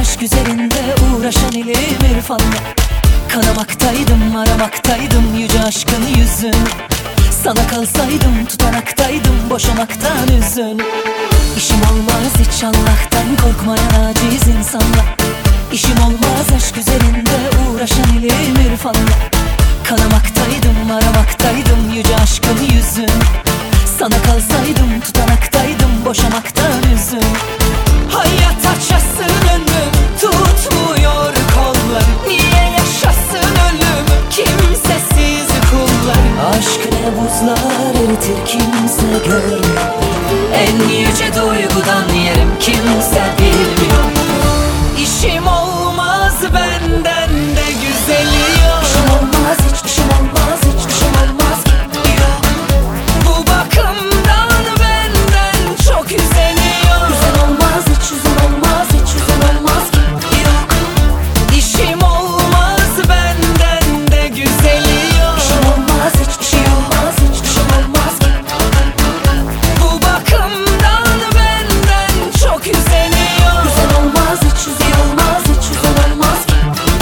aşk üzerinde uğraşan ilim irfanla. Kanamaktaydım, aramaktaydım yüce aşkın yüzünü. Sana kalsaydım, tutanaktaydım boşamaktan üzün. İşim olmaz hiç Allah'tan korkmayan aciz insanla. İşim olmaz aşk üzerinde uğraşan ilim irfanla. Kanamaktaydım, aramaktaydım yüce aşkın yüzünü. Sana kalsaydım, tutanaktaydım boşamaktan üzün. Hayat açasın önüm, tutmuyor kollarım. Niye yaşasın ölüm, kimsesiz kullarım. Aşk ne buzlar eritir kimse görmüyor. En yüce duygudan yerim kimse bilmiyor. İşim olmaz benden de güzeli yok. İşim olmaz hiç, işim olmaz hiç, işim olmaz ki yok. Bu bakımdan benden çok üzeni yok. Güzel olmaz hiç, güzel olmaz hiç, güzel olmaz ki yok. İşim olmaz benden de güzeli yok. İşim olmaz hiç, işim olmaz hiç, işim olmaz ki. Bu bakımdan benden çok üzeni yok. Güzel olmaz hiç, güzel olmaz hiç, güzel olmaz ki.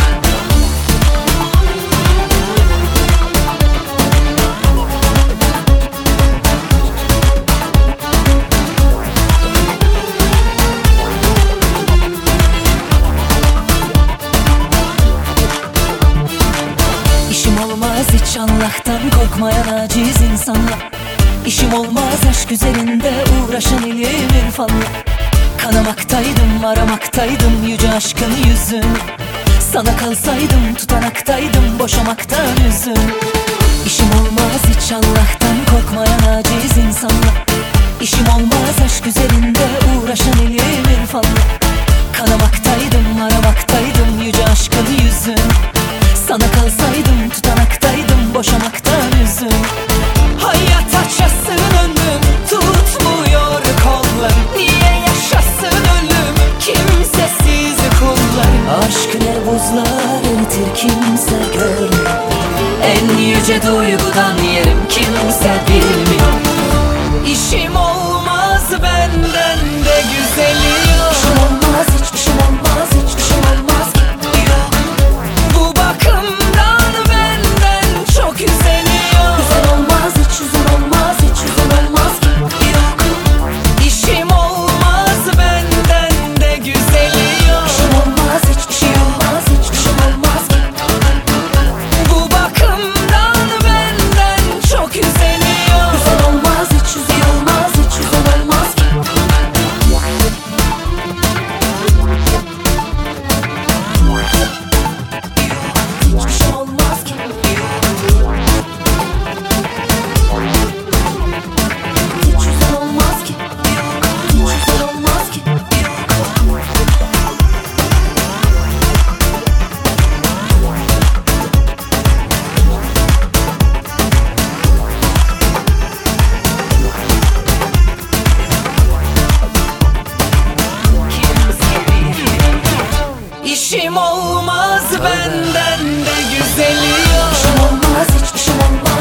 İşim olmaz hiç Allah'tan korkmayan aciz insanla. İşim olmaz aşk üzerinde uğraşan ilim irfanla. Kanamaktaydım, aramaktaydım yüce aşkın yüzünü. Sana kalsaydım, tutanaktaydım boşamaktan üzün. İşim olmaz hiç Allah'tan korkmayan aciz insanla. İşim olmaz aşk üzerinde uğraşan ilim irfanla. Kanamaktaydım, aramaktaydım yüce aşkın yüzünü. Sana kalsaydım, tutanaktaydım boşamaktan üzün. Hayat açasın önüm, tutmuyor kollarım. Niye yaşasın ölüm, kimsesiz kullarım. Aşk ne buzlar eritir kimse görmüyor. En yüce duygudan yerim kimse bilmiyor. İşim olmaz benden de güzeli yok. İşim olmaz hiç, işim olmaz hiç, işim olmaz ki yok. Bu bakımdan benden çok üzeni yok. Güzel olmaz hiç, güzel olmaz hiç, güzel olmaz ki yok. İşim olmaz benden de güzeli yok. İşim olmaz hiç, işim olmaz hiç, işim olmaz ki. Bu bakımdan benden çok üzeni yok. Güzel olmaz hiç, güzel olmaz hiç, güzel olmaz ki. İşim olmaz ki. Hiç güzel olmaz ki. Hiç güzel olmaz ki. İşim olmaz benden de güzeli yok. İşim olmaz hiç, işim olmaz.